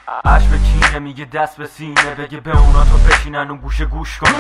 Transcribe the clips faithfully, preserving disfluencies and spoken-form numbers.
اش به کینه میگه دست به سینه، بگه به اونا تو بشینن و گوشه گوش کنن.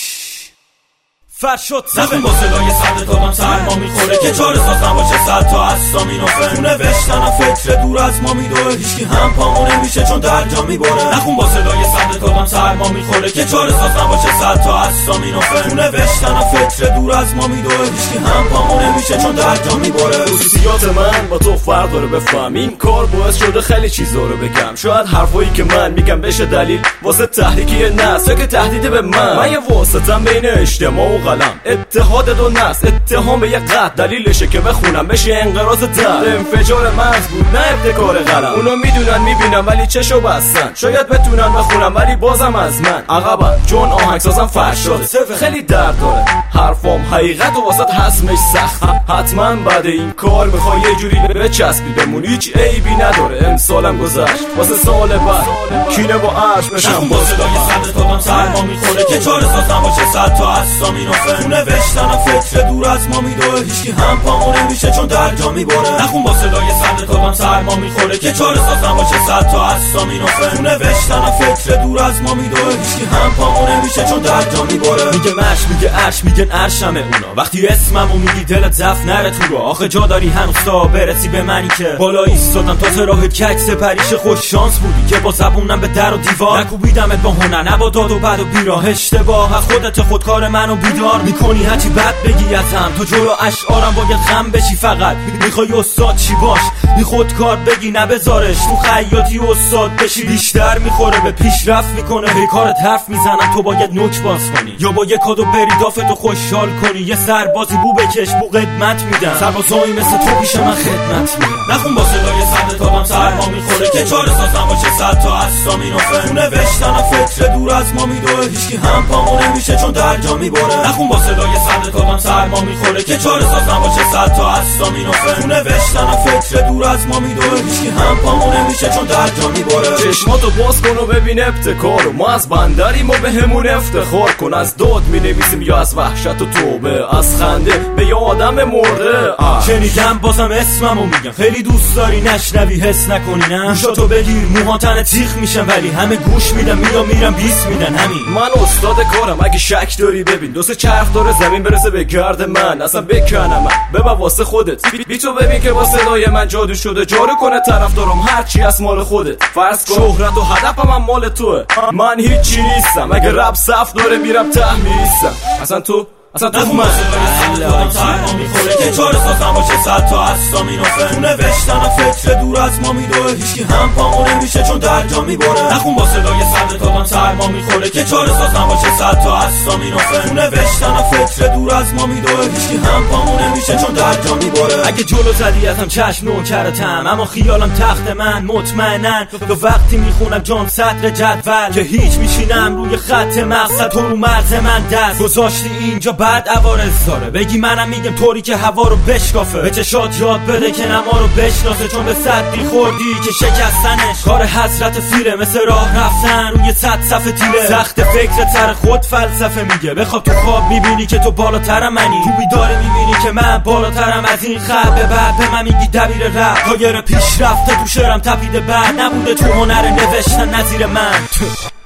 فرشاد نخون با صدای صد تابم سرما میخوره که چاره ساز نباشه صد تا اسامی نوفه تو نوشتن فکر دور از ما میدوه هیچکی هم پامو نمیشه چون درجا میبره. نخون با صدای صد تابم سرما میخوره که چاره ساز نباشه صد تا اسامی نوفه تو نوشتن فکر دور از ما میدوه هیچکی هم پامو نمیشه چون درجا میبره. خصوصیات من با تو فرق داره بفهم، این کار باعث شده خیلی چیزا رو بگم. شاید حرفایی که من میگم بشه دلیل واسه تحریکی نسل که تهدید به من. من یه واسطم بین اجتماع و قلم، اتحاد دو نسل، اتهام به یه قطع دلیلشه که بخونم بشه انقراض در انفجار مرز بود نه ابتکار قلم. اونا میدونن میبینم ولی چشو بستن، شاید بتونن بخونم ولی بازم از من عقبم چون آهنگسازم فرشاده. خیلی درد داره حرفام حقیقت و واسط حسمش سخت، حتما بعد این کار میخوای یه جوری بچسبی بمون، هیچ عیبی نداره. امسالم گذشت واسه سال بعد کینه با عرش بشم. با صدای صد تابم سرما میخوره که چاره ساز نباشه صد تا اسامی نوفه تو نوشتن فکر دور از ما میدوه هیچکی هم پامو نمیشه چون درجا میبره. نخون با صدای صد تابم سرما میخوره که چاره ساز نباشه صد تا اسامی نوفه تو نوشتن فکر دور از ما میدوه هیچکی هم پامو نمیشه چون درجا میبره. میگه مش میگه اش میگن عرشمه اونا، وقتی اسممو میگی دلت زف نره تو رو. آخه جا داری هنوز تا برسی به منی که بالا ایستادم تازه راه کک سپریش خوش شانس بودی که با زبونم به در و دیوار نکوبیدمت با هنر نه با داد و بد و بیراه اشتباه. خودت خودکار منو بیدار میکنی هرچی بد بگی ازم، تو جلو اشعارم باید غم بشی. فقط میخوای استاد چی باش، بی خودکار بگی نبذارش تو خیاطی استاد بشی. بیشتر میخوره به پیشرفت میکنه هی کارت حرف میزنم، تو باید نوک باز کنی یا با یه کادو بری دافتو خوشحال کنی. یه سربازی بو بکش بو قدمت میدم، سربازایی مثل تو پیش من خدمت میدم. نخون با صدای صد تابم سرما میخوره که چاره ساز نباشه صد تا اسامی نوفه تو نوشتن فکر دور از ما میدوه هیچکی هم پامو نمیشه چون درجا میبره. نخون با صدای صد تابم سرما میخوره که چاره ساز نباشه صد تا اسامی نوفه تو نوشتن فکر دور از ما میدوه هیچکی هم پامو نمیشه چون درجا میبره. چشماتو باز کن و ببین ابتکارو، ما از بندریم و به همون افتخار کن. از داد مینویسیم یا از وحشت و توبه، از خنده به یه آدم مرده. شنیدم بازم اسممو میگم، خیلی دوست داری نشنوی حس نکنی نه؟ گوشاتو بگیر موهاتن تیخ میشن ولی همه گوش میدن، میام میرم بیس میدن همین. من استاد کارم اگه شک داری ببین، دو سه چرخ داره زمین برسه به گرد من، اصلا بکنم من ببا واسه خودت. بی, بی تو ببین که با صدای من جادو شده، جارو کنه طرفدارم هرچی از مال خودت. فرض کن شهرت و هدفم من مال توه، من هیچی نیستم اگه رپ صف داره میرم ته میریسم. اصلا تو اصلا تو من سرما میخوره که چاره ساز نباشه صد تا اسامی نوفه تو نوشتن فکر دور از ما میدوه هیچکی هم پامو نمیشه چون درجا میبره. نخون با صدای صد تابم سرما میخوره که چاره ساز نباشه صد تا اسامی نوفه تو نوشتن فکر دور از ما میدوه هیچکی هم پامو نمیشه چون درجا میبره. اگه جلو زدی ازم چشم نوکرتم، اما خیالم تخت من مطمئنن. تو وقتی میخونم جان صدر جدول که هیچ میشینم روی خط مقصد، تو رو مرز من دست گذاشتی اینجا بعد عوارض داره بگی منم میگم طوری که هوا رو بشکافه. به چشات یاد بده که نما رو بشناسه، چون به صد بیخوردی که شکستنش کار حسرت فیره، مثل راه رفتن روی صد صفحه تیره. سخت فکر تر خود فلسفه میگه، بخواب تو خواب میبینی که تو بالاترم منی، تو بیداره میبینی که من بالاترم از این خط. به بعد به من میگی دبیر رپ، تایر پیش رفته تو شعرم تپیده بعد نبوده تو هنر نوشتن نظیر من.